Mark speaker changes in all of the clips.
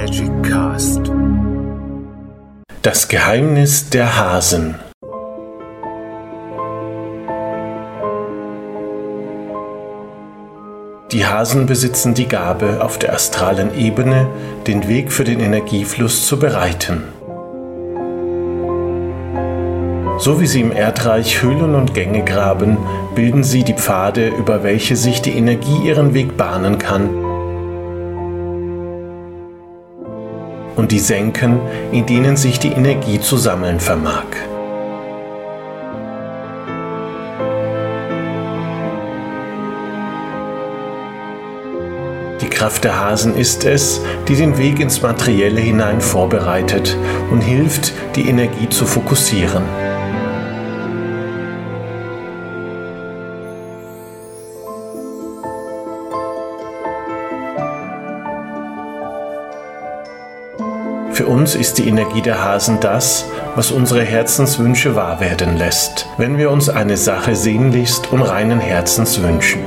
Speaker 1: Magic Cast.
Speaker 2: Das Geheimnis der Hasen. Die Hasen besitzen die Gabe, auf der astralen Ebene den Weg für den Energiefluss zu bereiten. So wie sie im Erdreich Höhlen und Gänge graben, bilden sie die Pfade, über welche sich die Energie ihren Weg bahnen kann, und die Senken, in denen sich die Energie zu sammeln vermag. Die Kraft der Hasen ist es, die den Weg ins Materielle hinein vorbereitet und hilft, die Energie zu fokussieren. Für uns ist die Energie der Hasen das, was unsere Herzenswünsche wahr werden lässt, wenn wir uns eine Sache sehnlichst und reinen Herzens wünschen.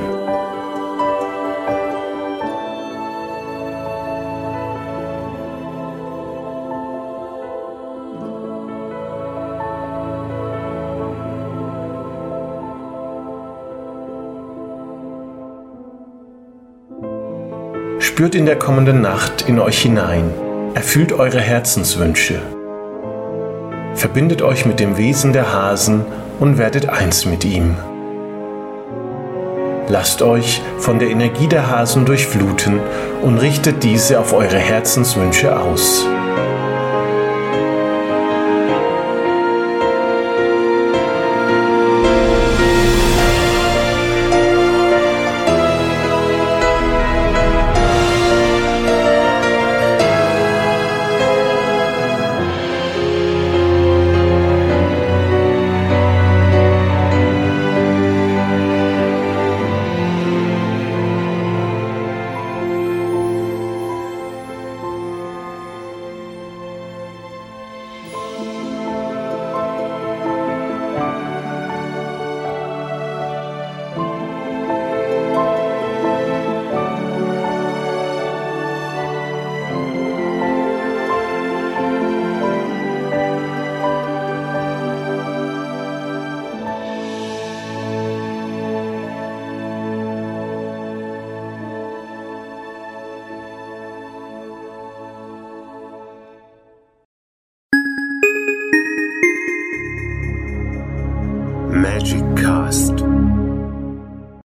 Speaker 2: Spürt in der kommenden Nacht in euch hinein. Erfüllt eure Herzenswünsche. Verbindet euch mit dem Wesen der Hasen und werdet eins mit ihm. Lasst euch von der Energie der Hasen durchfluten und richtet diese auf eure Herzenswünsche aus.